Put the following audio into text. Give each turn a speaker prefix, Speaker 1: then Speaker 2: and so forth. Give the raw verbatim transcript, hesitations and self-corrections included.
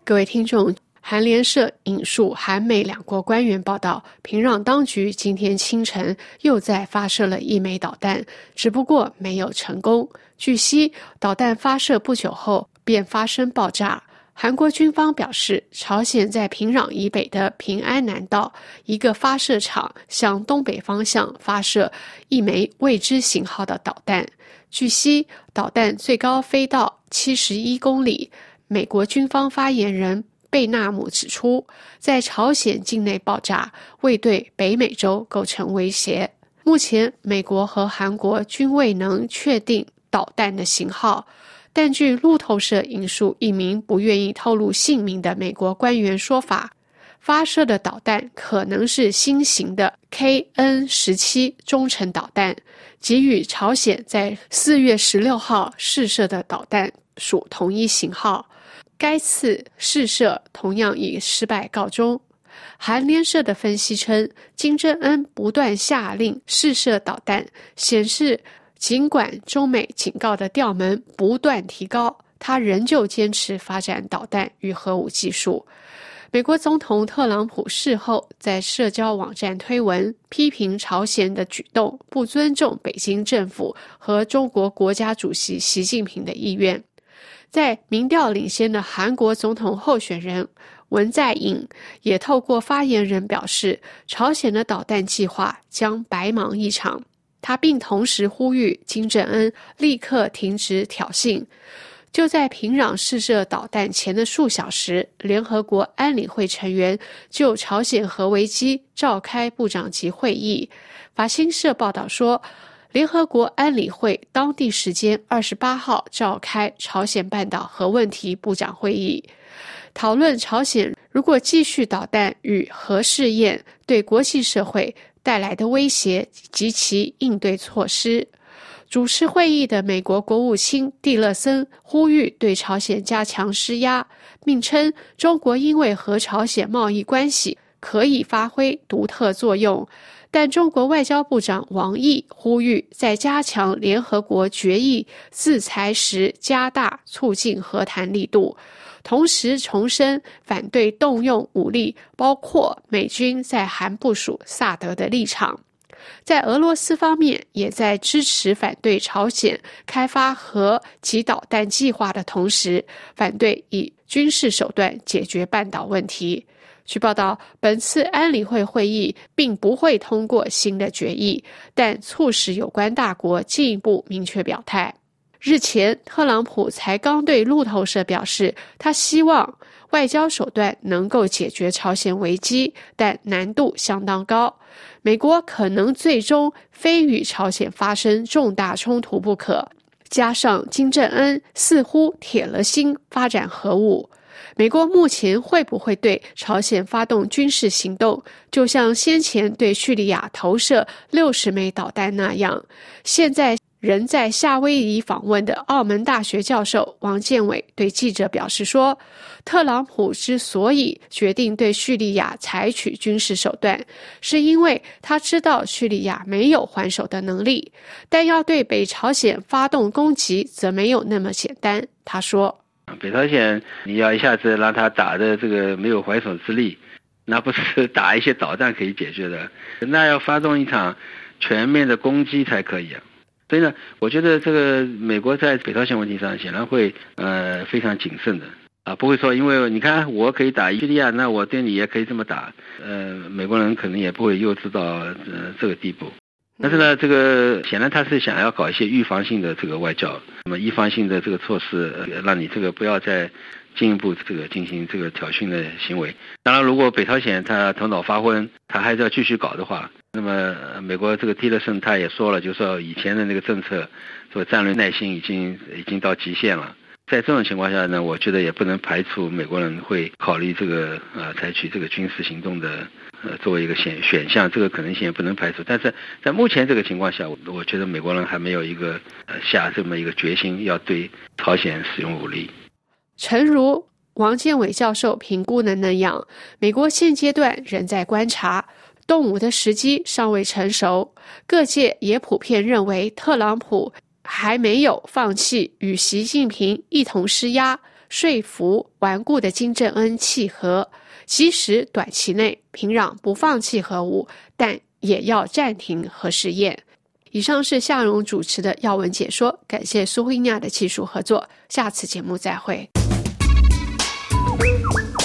Speaker 1: 各位听众，韩联社引述韩美两国官员报道，平壤当局今天清晨又再发射了一枚导弹，只不过没有成功。据悉，导弹发射不久后便发生爆炸。韩国军方表示，朝鲜在平壤以北的平安南道一个发射场向东北方向发射一枚未知型号的导弹。据悉，导弹最高飞到七十一公里。美国军方发言人贝纳姆指出，在朝鲜境内爆炸未对北美洲构成威胁。目前，美国和韩国均未能确定导弹的型号，但据路透社引述一名不愿意透露姓名的美国官员说法，发射的导弹可能是新型的 K N 十七 中程导弹，即与朝鲜在四月十六号试射的导弹属同一型号。该次试射同样以失败告终。韩联社的分析称，金正恩不断下令试射导弹，显示尽管中美警告的调门不断提高，他仍旧坚持发展导弹与核武技术。美国总统特朗普事后在社交网站推文，批评朝鲜的举动不尊重北京政府和中国国家主席习近平的意愿。在民调领先的韩国总统候选人文在寅也透过发言人表示，朝鲜的导弹计划将白忙一场。他并同时呼吁金正恩立刻停止挑衅。就在平壤试射导弹前的数小时，联合国安理会成员就朝鲜核危机召开部长级会议。法新社报道说，联合国安理会当地时间二十八号召开朝鲜半岛核问题部长会议，讨论朝鲜如果继续导弹与核试验对国际社会带来的威胁及其应对措施。主持会议的美国国务卿蒂勒森呼吁对朝鲜加强施压，并称中国因为和朝鲜贸易关系可以发挥独特作用。但中国外交部长王毅呼吁在加强联合国决议制裁时加大促进和谈力度，同时重申反对动用武力，包括美军在韩部署萨德的立场。在俄罗斯方面，也在支持反对朝鲜开发核及导弹计划的同时，反对以军事手段解决半岛问题。据报道，本次安理会会议并不会通过新的决议，但促使有关大国进一步明确表态。日前，特朗普才刚对路透社表示，他希望外交手段能够解决朝鲜危机，但难度相当高。美国可能最终非与朝鲜发生重大冲突不可，加上金正恩似乎铁了心发展核武。美国目前会不会对朝鲜发动军事行动，就像先前对叙利亚投射六十枚导弹那样？现在仍在夏威夷访问的澳门大学教授王建伟对记者表示说，特朗普之所以决定对叙利亚采取军事手段，是因为他知道叙利亚没有还手的能力，但要对北朝鲜发动攻击则没有那么简单。他说，
Speaker 2: 北朝鲜你要一下子让他打的这个没有还手之力，那不是打一些导弹可以解决的，那要发动一场全面的攻击才可以啊。所以呢，我觉得这个美国在北朝鲜问题上显然会呃非常谨慎的啊，不会说因为你看我可以打叙利亚，那我对你也可以这么打，呃，美国人可能也不会幼稚到呃这个地步。但是呢，这个显然他是想要搞一些预防性的这个外交，那么预防性的这个措施，呃、让你这个不要再进一步这个进行这个挑衅的行为。当然，如果北朝鲜他头脑发昏，他还是要继续搞的话，那么美国这个蒂勒森他也说了，就是说以前的那个政策，说战略耐心已经已经到极限了。在这种情况下呢，我觉得也不能排除美国人会考虑这个呃采取这个军事行动的呃作为一个选选项，这个可能性也不能排除。但是在目前这个情况下，我我觉得美国人还没有一个呃下这么一个决心要对朝鲜使用武力。
Speaker 1: 诚如王建伟教授评估的那样，美国现阶段仍在观察，动武的时机尚未成熟。各界也普遍认为特朗普还没有放弃与习近平一同施压， 说服顽固的金正恩契合，即使短期内平壤不放弃核武，但也要暂停核试验。以上是夏蓉主持的要闻解说，感谢苏慧亚的技术合作，下次节目再会。